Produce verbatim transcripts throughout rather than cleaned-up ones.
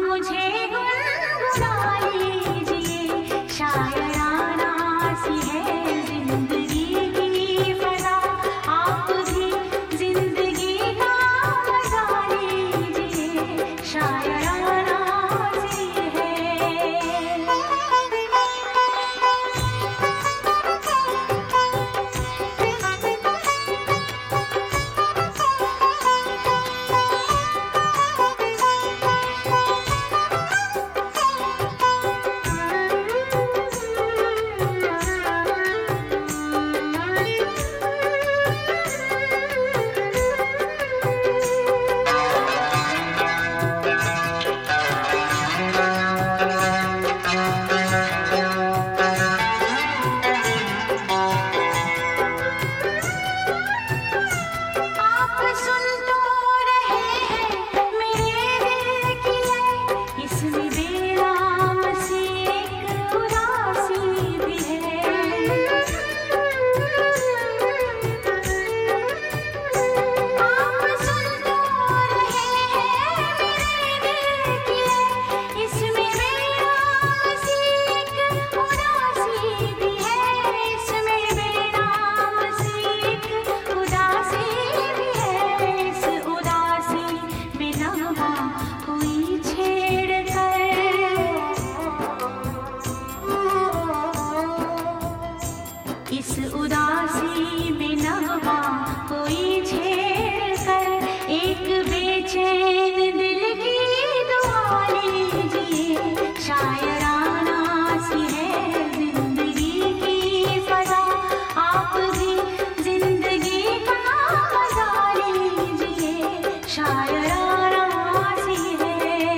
मुझे गुनगुना लीजिए, शायराना सी है जिंदगी की फजा, आप भी जिंदगी का मजा लीजिए, शायराना सी है। इस उदासी में नवा कोई छेड़ कर एक बेचैन दिल की दुआ लीजिए, शायराना सी है जिंदगी की फजा, आप भी जिंदगी का मजा लीजिए, शायराना सी है।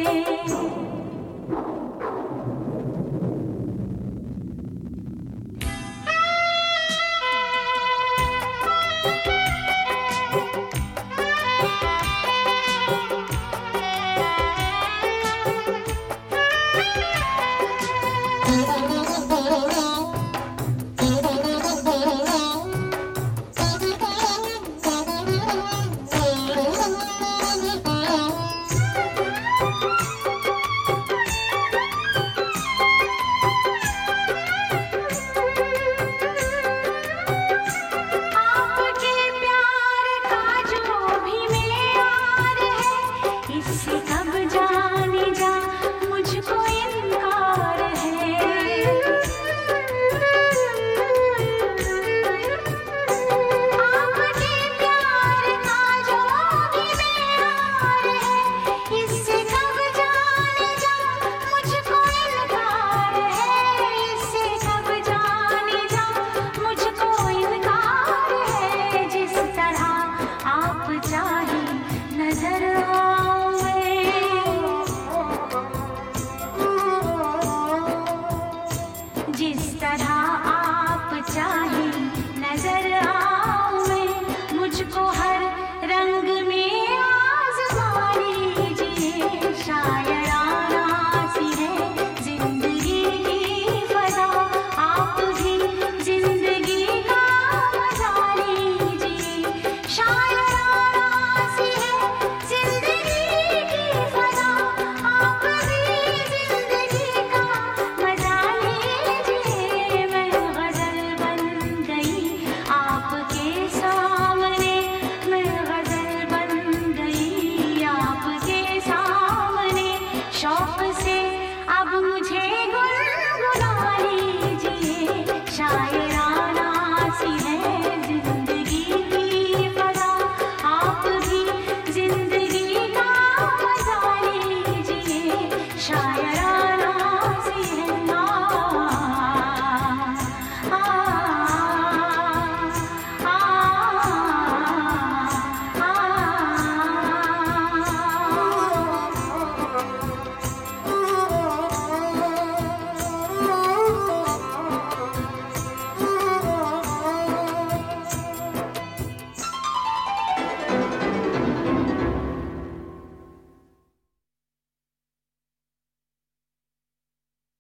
जिस तरह आप चाहे नजर आऊं मैं, मुझको हर रंग में आज़मा लीजिए, शायराना सी है जिंदगी की फजा, आप भी जिंदगी का मजा लीजिए, शायराना सी है जिंदगी की फजा, आप भी जिंदगी का मजा लीजिए। मैं गजल बन गई आपके सामने, मैं गजल बन गई आपके सामने, शौक से अब मुझे गुनगुना लीजिए, शायद